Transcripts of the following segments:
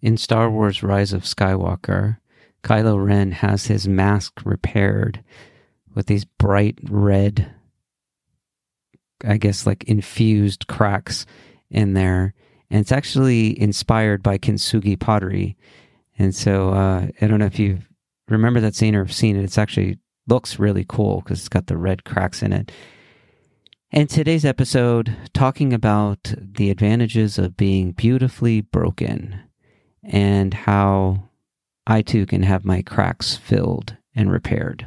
In Star Wars Rise of Skywalker, Kylo Ren has his mask repaired with these bright red, I guess like infused cracks in there. And it's actually inspired by kintsugi pottery. And so I don't know if you remember that scene or have seen it. It's actually looks really cool because it's got the red cracks in it. And today's episode, talking about the advantages of being beautifully broken and how I too can have my cracks filled and repaired.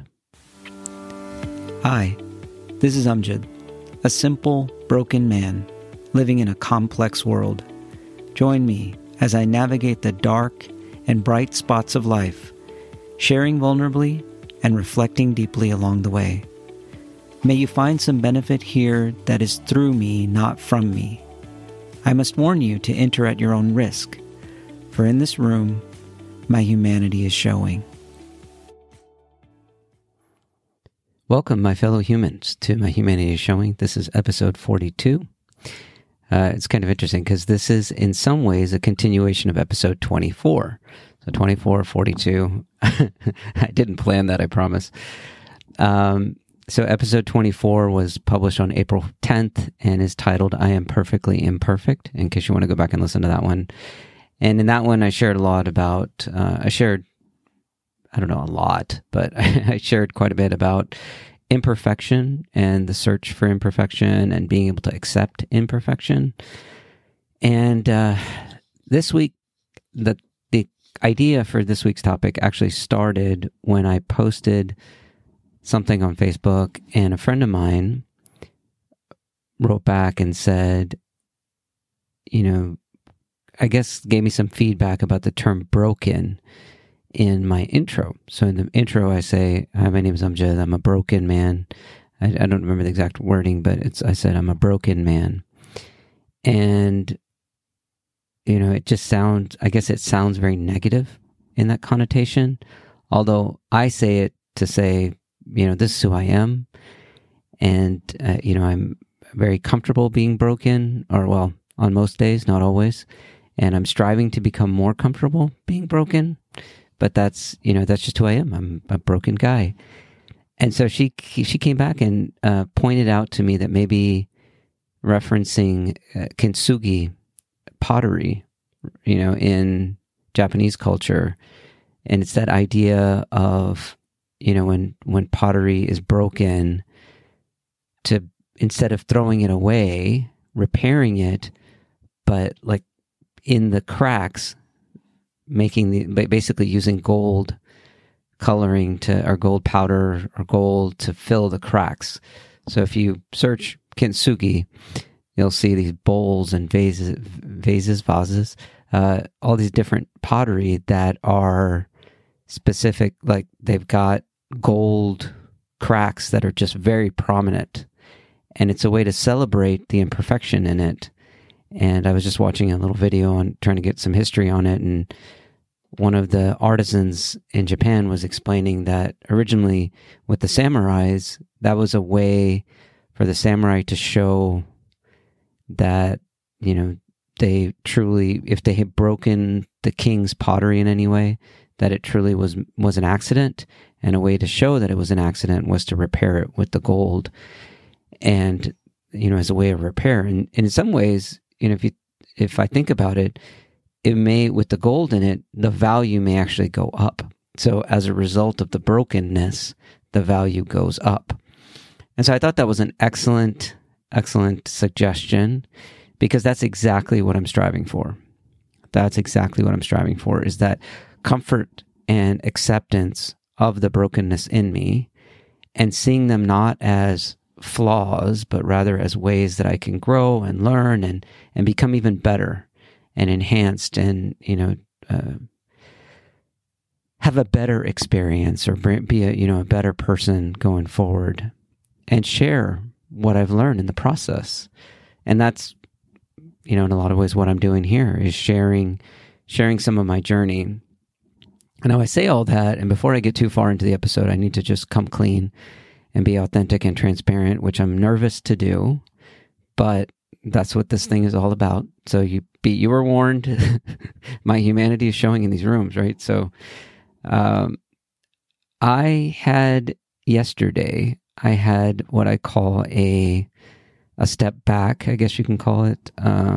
Hi, this is Amjad, a simple, broken man living in a complex world. Join me as I navigate the dark and bright spots of life, sharing vulnerably and reflecting deeply along the way. May you find some benefit here that is through me, not from me. I must warn you to enter at your own risk, for in this room, my humanity is showing. Welcome, my fellow humans, to My Humanity is Showing. This is episode 42. It's kind of interesting because this is in some ways a continuation of episode 24. So 24, 42. I didn't plan that, I promise. So episode 24 was published on April 10th and is titled, I Am Perfectly Imperfect, in case you want to go back and listen to that one. And in that one, I shared a lot about, I shared quite a bit about imperfection and the search for imperfection and being able to accept imperfection. And this week, the idea for this week's topic actually started when I posted something on Facebook, and a friend of mine wrote back and said, I guess gave me some feedback about the term broken in my intro. So in the intro, I say, hi, my name is Amjad. I'm a broken man. I don't remember the exact wording, but I said, I'm a broken man. And, it sounds very negative in that connotation. Although I say it to say, this is who I am. And, I'm very comfortable being broken, on most days, not always. And I'm striving to become more comfortable being broken. But that's just who I am. I'm a broken guy. And so she came back and pointed out to me that maybe referencing kintsugi pottery, in Japanese culture, and it's that idea of, when pottery is broken, to instead of throwing it away, repairing it, but like in the cracks, basically using gold coloring or gold powder or gold to fill the cracks. So if you search kintsugi, you'll see these bowls and vases, all these different pottery that are specific, like they've got gold cracks that are just very prominent. And it's a way to celebrate the imperfection in it. And I was just watching a little video on trying to get some history on it. And one of the artisans in Japan was explaining that originally with the samurais, that was a way for the samurai to show that, they truly, if they had broken the king's pottery in any way, that it truly was an accident. And a way to show that it was an accident was to repair it with the gold. And, as a way of repair. And in some ways, if I think about it, it may, with the gold in it, the value may actually go up. So as a result of the brokenness, the value goes up. And so I thought that was an excellent suggestion, because that's exactly what I'm striving for. That's exactly what I'm striving for, is that comfort and acceptance of the brokenness in me, and seeing them not as flaws, but rather as ways that I can grow and learn and become even better and enhanced and, have a better experience or be a better person going forward and share what I've learned in the process. And that's, in a lot of ways what I'm doing here is sharing some of my journey. And now I say all that, and before I get too far into the episode, I need to just come clean and be authentic and transparent, which I'm nervous to do, but that's what this thing is all about. So you Pete, you were warned. My humanity is showing in these rooms, right? So yesterday, I had what I call a step back, I guess you can call it,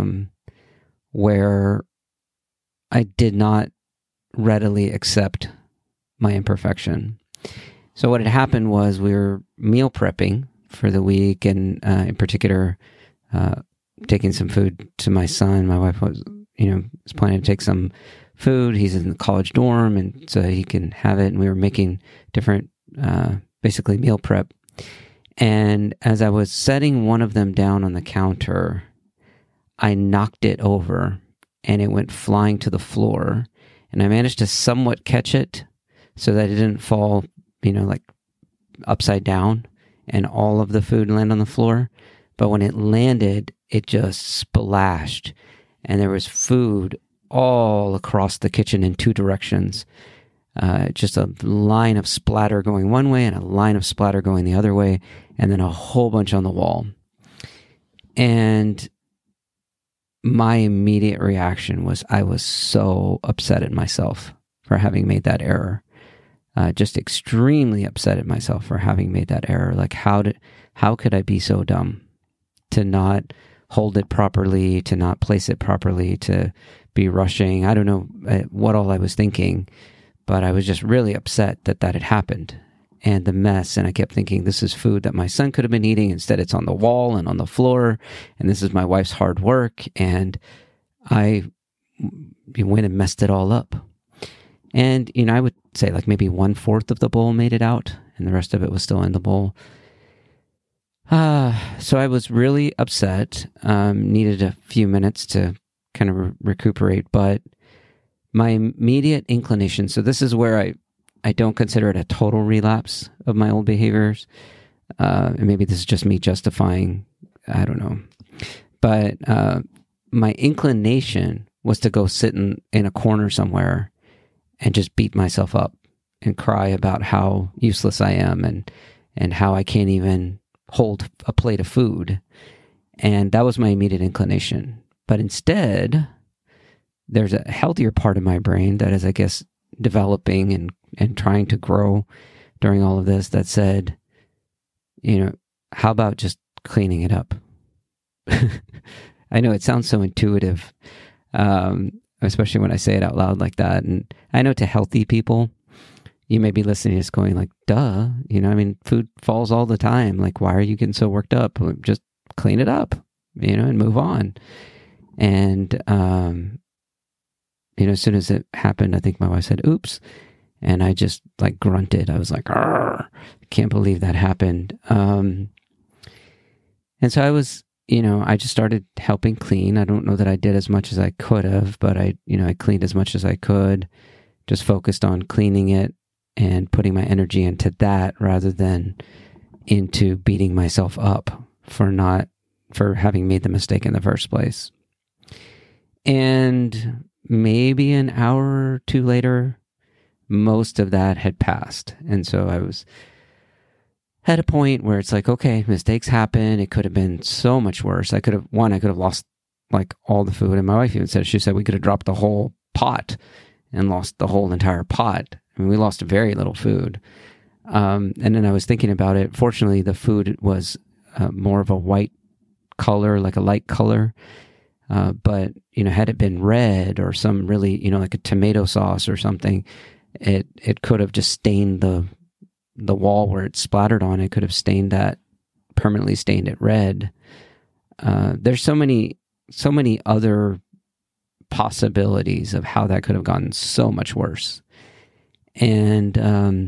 where I did not readily accept my imperfection. So what had happened was we were meal prepping for the week, and in particular, taking some food to my son. My wife was planning to take some food. He's in the college dorm, and so he can have it. And we were making different, basically meal prep. And as I was setting one of them down on the counter, I knocked it over, and it went flying to the floor. And I managed to somewhat catch it so that it didn't fall, like upside down and all of the food land on the floor. But when it landed, it just splashed, and there was food all across the kitchen in two directions. Just a line of splatter going one way and a line of splatter going the other way, and then a whole bunch on the wall. And my immediate reaction was I was so upset at myself for having made that error. Just extremely upset at myself for having made that error. Like, how could I be so dumb to not hold it properly, to not place it properly, to be rushing? I don't know what all I was thinking, but I was just really upset that had happened, and the mess. And I kept thinking, this is food that my son could have been eating. Instead, it's on the wall and on the floor. And this is my wife's hard work. And I went and messed it all up. And, I would say like maybe 1/4 of the bowl made it out, and the rest of it was still in the bowl. So I was really upset, needed a few minutes to kind of recuperate, but my immediate inclination, so this is where I don't consider it a total relapse of my old behaviors. And maybe this is just me justifying, I don't know. But my inclination was to go sit in a corner somewhere and just beat myself up and cry about how useless I am and how I can't even hold a plate of food. And that was my immediate inclination. But instead, there's a healthier part of my brain that is, I guess, developing and trying to grow during all of this that said, how about just cleaning it up? I know it sounds so intuitive, especially when I say it out loud like that. And I know to healthy people, you may be listening just going like, duh, food falls all the time. Like, why are you getting so worked up? Just clean it up, and move on. And, as soon as it happened, I think my wife said, oops. And I just like grunted. I was like, I can't believe that happened. And so I was, I just started helping clean. I don't know that I did as much as I could have, but I cleaned as much as I could, just focused on cleaning it and putting my energy into that rather than into beating myself up for having made the mistake in the first place. And maybe an hour or two later, most of that had passed. And so I was at a point where it's like, okay, mistakes happen. It could have been so much worse. I could have lost like all the food. And my wife even said, she said we could have dropped the whole pot and lost the whole entire pot. I mean, we lost very little food. And then I was thinking about it. Fortunately, the food was more of a white color, like a light color. But, had it been red or some really, like a tomato sauce or something, it could have just stained the wall where it splattered on. It could have permanently stained it red. There's so many other possibilities of how that could have gotten so much worse. And,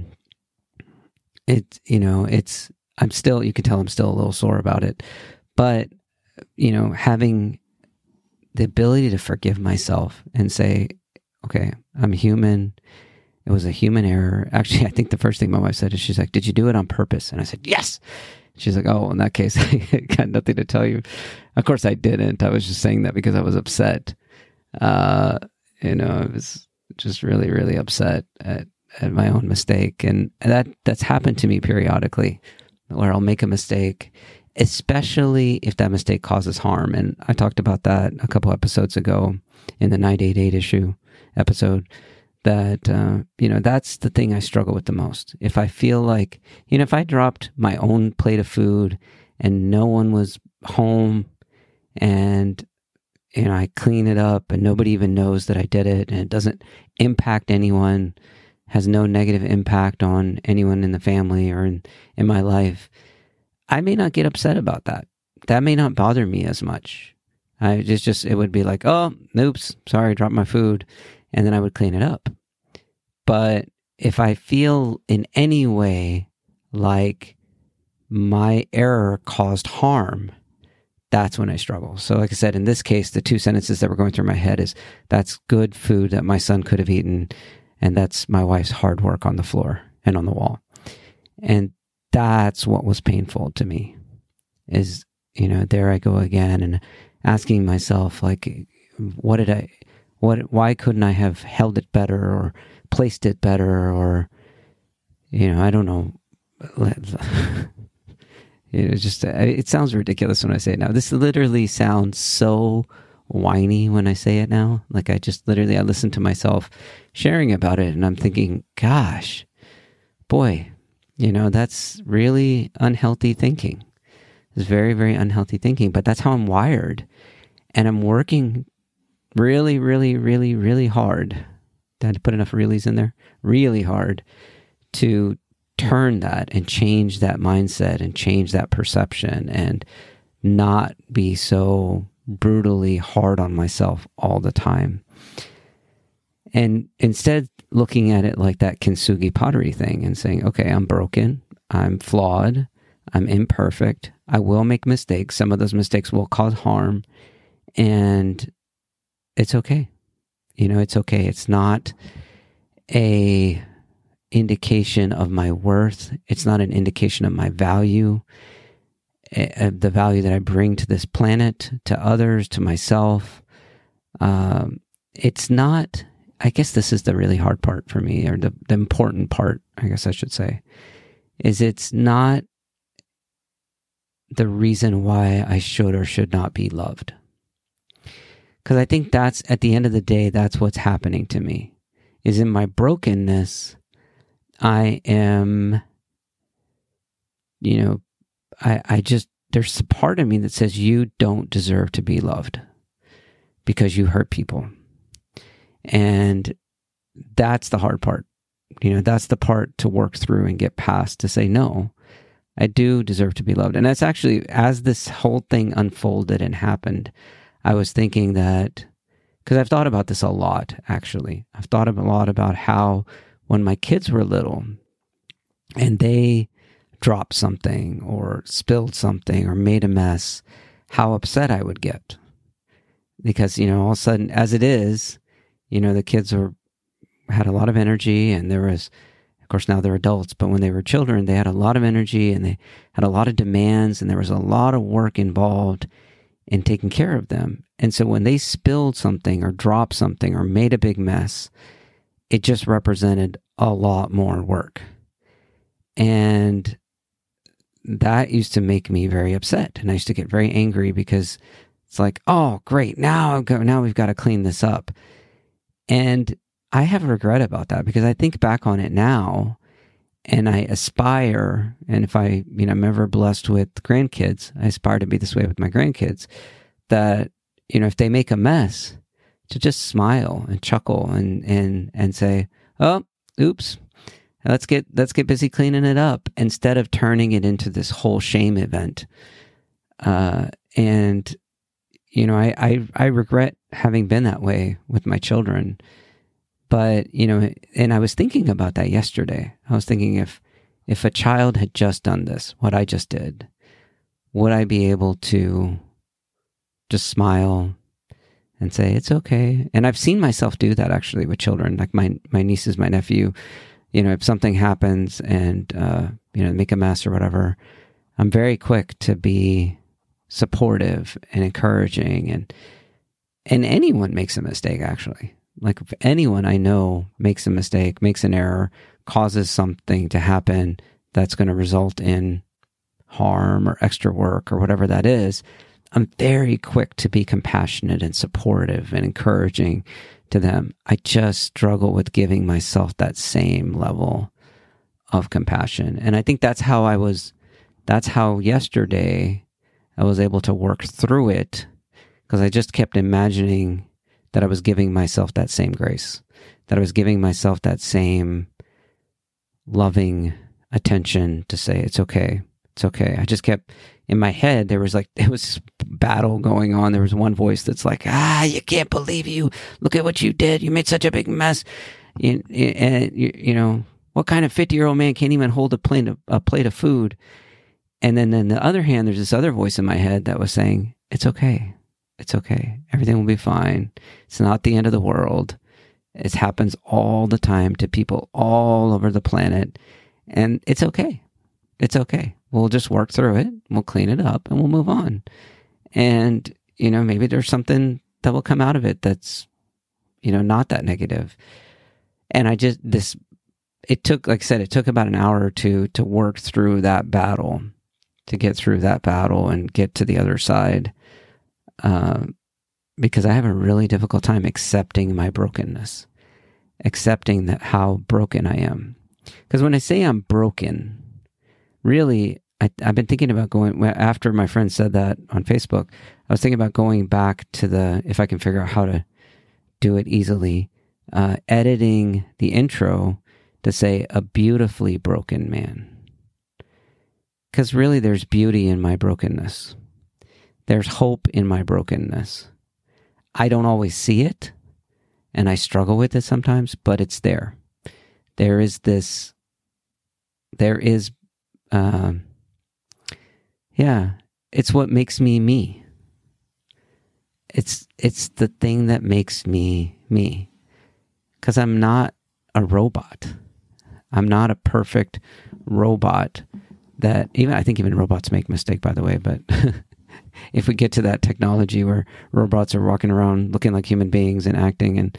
I'm still, you can tell I'm still a little sore about it, but, having the ability to forgive myself and say, okay, I'm human. It was a human error. Actually, I think the first thing my wife said is, she's like, did you do it on purpose? And I said, yes. She's like, oh, in that case, I got nothing to tell you. Of course I didn't. I was just saying that because I was upset. I was just really, really upset at my own mistake. And that's happened to me periodically, where I'll make a mistake especially if that mistake causes harm. And I talked about that a couple episodes ago in the 988 issue episode, that, that's the thing I struggle with the most. If I feel like, if I dropped my own plate of food and no one was home and, I clean it up and nobody even knows that I did it and it doesn't impact anyone, has no negative impact on anyone in the family or in my life, I may not get upset about that. That may not bother me as much. It would be like, oh, oops, sorry, I dropped my food. And then I would clean it up. But if I feel in any way like my error caused harm, that's when I struggle. So like I said, in this case, the two sentences that were going through my head is, that's good food that my son could have eaten, and that's my wife's hard work on the floor and on the wall. And that's what was painful to me, is, there I go again and asking myself, like, why couldn't I have held it better or placed it better, or, I don't know. It sounds ridiculous when I say it now. This literally sounds so whiny when I say it now. Like I listen to myself sharing about it and I'm thinking, gosh, boy, that's really unhealthy thinking. It's very, very unhealthy thinking, but that's how I'm wired. And I'm working really, really, really, really hard. Did I put enough reallys in there? Really hard to turn that and change that mindset and change that perception and not be so brutally hard on myself all the time. And instead looking at it like that kintsugi pottery thing and saying, okay, I'm broken, I'm flawed, I'm imperfect, I will make mistakes. Some of those mistakes will cause harm, and it's okay. It's okay. It's not a indication of my worth. It's not an indication of my value, the value that I bring to this planet, to others, to myself. It's not, I guess this is the really hard part for me, or the important part, I guess I should say, is it's not the reason why I should or should not be loved. Because I think that's, at the end of the day, that's what's happening to me, is in my brokenness, I am, there's a part of me that says you don't deserve to be loved because you hurt people. And that's the hard part. That's the part to work through and get past, to say, no, I do deserve to be loved. And that's actually, as this whole thing unfolded and happened, I was thinking that, because I've thought about this a lot, actually. I've thought a lot about how when my kids were little and they dropped something or spilled something or made a mess, how upset I would get. Because, all of a sudden, as it is, the kids had a lot of energy, and there was, of course now they're adults, but when they were children, they had a lot of energy and they had a lot of demands, and there was a lot of work involved in taking care of them. And so when they spilled something or dropped something or made a big mess, it just represented a lot more work. And that used to make me very upset. And I used to get very angry because it's like, oh, great, now we've got to clean this up. And I have regret about that, because I think back on it now and I aspire, and if I'm ever blessed with grandkids, I aspire to be this way with my grandkids, that, if they make a mess, to just smile and chuckle and say, oh, oops, let's get busy cleaning it up, instead of turning it into this whole shame event. And I regret having been that way with my children. But, and I was thinking about that yesterday. I was thinking, if a child had just done this, what I just did, would I be able to just smile and say, it's okay? And I've seen myself do that actually with children, like my nieces, my nephew. If something happens and, make a mess or whatever, I'm very quick to be supportive and encouraging, and anyone makes a mistake, actually. Like, if anyone I know makes a mistake, makes an error, causes something to happen that's going to result in harm or extra work or whatever that is, I'm very quick to be compassionate and supportive and encouraging to them. I just struggle with giving myself that same level of compassion. And I think that's how yesterday I was able to work through it, because I just kept imagining that I was giving myself that same grace, that I was giving myself that same loving attention to say, it's okay. It's okay. I just kept in my head, there was this battle going on. There was one voice that's like, you can't believe you. Look at what you did. You made such a big mess. And you know, what kind of 50-year-old man can't even hold a plate of food? And then on the other hand, there's this other voice in my head that was saying, it's okay. It's okay. Everything will be fine. It's not the end of the world. It happens all the time to people all over the planet. And it's okay. It's okay. We'll just work through it. We'll clean it up and we'll move on. And, you know, maybe there's something that will come out of it that's, you know, not that negative. And it took, like I said, it took about an hour or two to work through that battle, to get through that battle and get to the other side. Because I have a really difficult time accepting my brokenness, accepting that how broken I am. Because when I say I'm broken, really, I've been thinking about after my friend said that on Facebook, I was thinking about going back to if I can figure out how to do it easily, editing the intro to say a beautifully broken man. Because really there's beauty in my brokenness. There's hope in my brokenness. I don't always see it, and I struggle with it sometimes, but it's there. It's what makes me me. It's the thing that makes me me. Because I'm not a robot. I'm not a perfect robot that I think even robots make mistakes, by the way, but if we get to that technology where robots are walking around looking like human beings and acting, and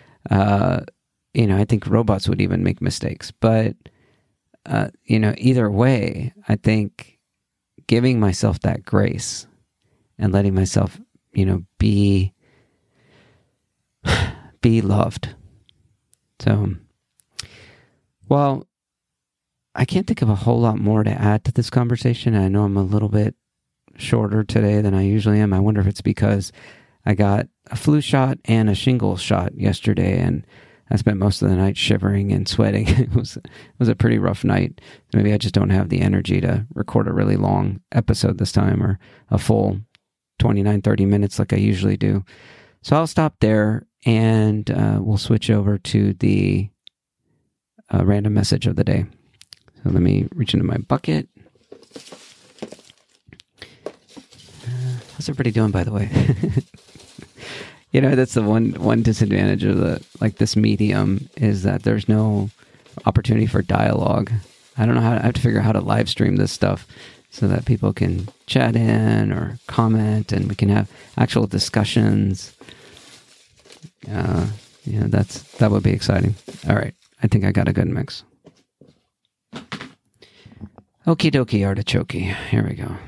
I think robots would even make mistakes. But either way, I think giving myself that grace and letting myself, be loved. So, well, I can't think of a whole lot more to add to this conversation. I know I'm a little bit shorter today than I usually am. I wonder if it's because I got a flu shot and a shingles shot yesterday, and I spent most of the night shivering and sweating. It was a pretty rough night. Maybe I just don't have the energy to record a really long episode this time, or a full 29, 30 minutes like I usually do. So I'll stop there, and we'll switch over to the random message of the day. So let me reach into my bucket. How's everybody doing, by the way? That's the one disadvantage of this medium, is that there's no opportunity for dialogue. I don't know I have to figure out how to live stream this stuff so that people can chat in or comment, and we can have actual discussions. That would be exciting. All right. I think I got a good mix. Okie dokie artichoke. Here we go.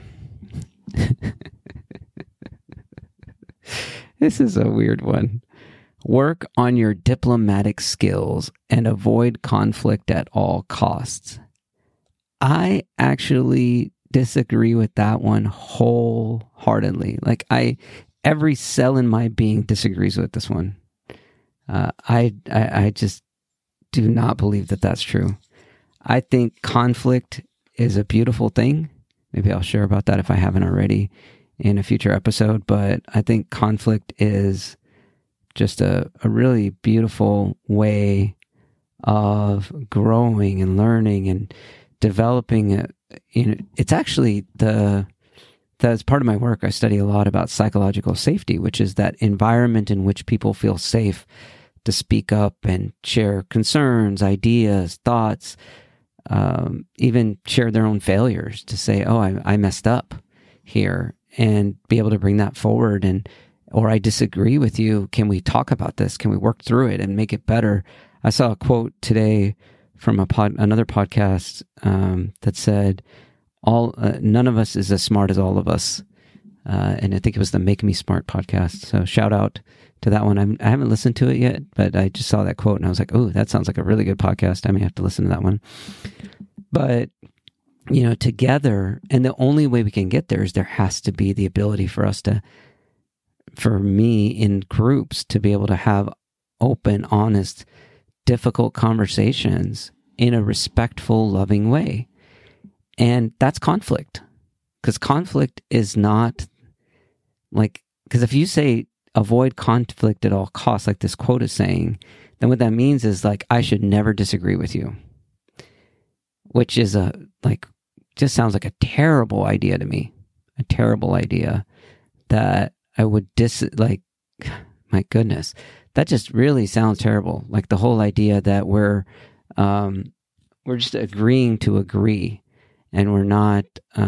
This is a weird one. Work on your diplomatic skills and avoid conflict at all costs. I actually disagree with that one wholeheartedly. Every cell in my being disagrees with this one. I just do not believe that that's true. I think conflict is a beautiful thing. Maybe I'll share about that if I haven't already in a future episode, but I think conflict is just a really beautiful way of growing and learning and developing. It's actually that's part of my work. I study a lot about psychological safety, which is that environment in which people feel safe to speak up and share concerns, ideas, thoughts, even share their own failures, to say, oh, I messed up here, and be able to bring that forward. Or I disagree with you. Can we talk about this? Can we work through it and make it better? I saw a quote today from another podcast that said, none of us is as smart as all of us. And I think it was the Make Me Smart podcast. So shout out to that one. I haven't listened to it yet, but I just saw that quote and I was like, oh, that sounds like a really good podcast. I may have to listen to that one. But, together, and the only way we can get there is there has to be the ability for me in groups to be able to have open, honest, difficult conversations in a respectful, loving way. And that's conflict. Because conflict is not because if you say avoid conflict at all costs, like this quote is saying, then what that means is I should never disagree with you, which is just sounds like a terrible idea to me. A terrible idea that I would my goodness, that just really sounds terrible. Like the whole idea that we're just agreeing to agree, and we're not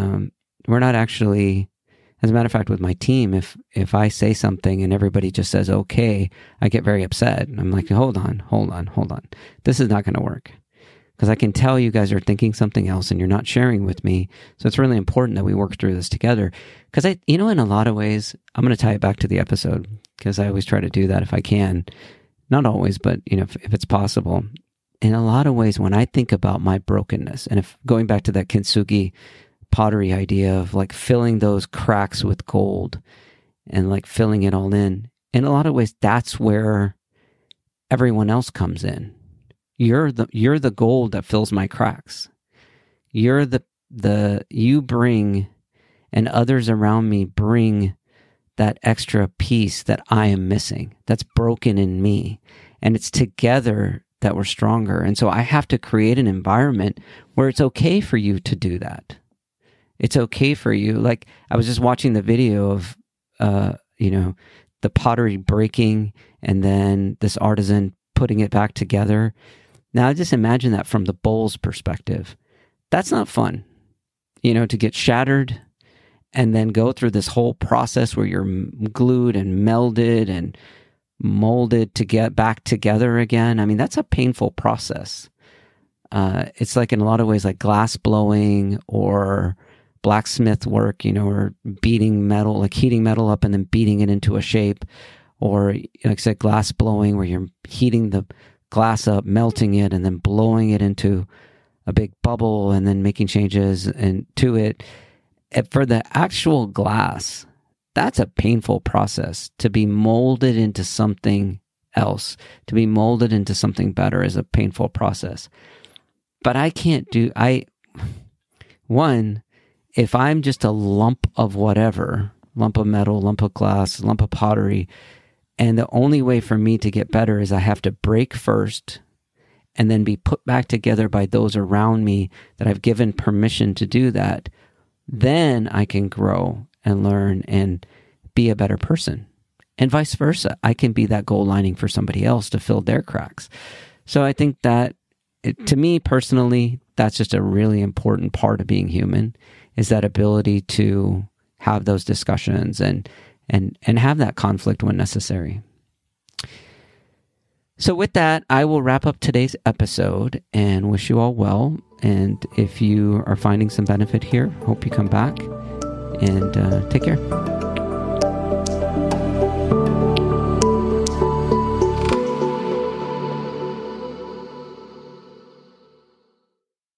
actually. As a matter of fact, with my team, if I say something and everybody just says okay, I get very upset. I'm like, hold on. This is not going to work, because I can tell you guys are thinking something else and you're not sharing with me. So it's really important that we work through this together. Because in a lot of ways, I'm going to tie it back to the episode, because I always try to do that if I can. Not always, but if it's possible. In a lot of ways, when I think about my brokenness, and if going back to that kintsugi pottery idea of filling those cracks with gold and filling it all in a lot of ways, that's where everyone else comes in. You're the gold that fills my cracks. You're you bring, and others around me bring that extra piece that I am missing, that's broken in me. And it's together that we're stronger. And so I have to create an environment where it's okay for you to do that. It's okay for you. I was just watching the video of, the pottery breaking and then this artisan putting it back together. Now, I just imagine that from the bowl's perspective. That's not fun, to get shattered and then go through this whole process where you're glued and melded and molded to get back together again. I mean, that's a painful process. It's in a lot of ways like glass blowing or blacksmith work, or beating metal, heating metal up and then beating it into a shape, or like I said, glass blowing, where you're heating the glass up, melting it, and then blowing it into a big bubble and then making changes to it. For the actual glass, that's a painful process. To be molded into something else, to be molded into something better, is a painful process. But I can't do, if I'm just a lump of whatever, lump of metal, lump of glass, lump of pottery, and the only way for me to get better is I have to break first and then be put back together by those around me that I've given permission to do that, then I can grow and learn and be a better person. And vice versa. I can be that gold lining for somebody else to fill their cracks. So I think that, to me personally, that's just a really important part of being human, is that ability to have those discussions and have that conflict when necessary. So with that, I will wrap up today's episode and wish you all well. And if you are finding some benefit here, hope you come back, and take care.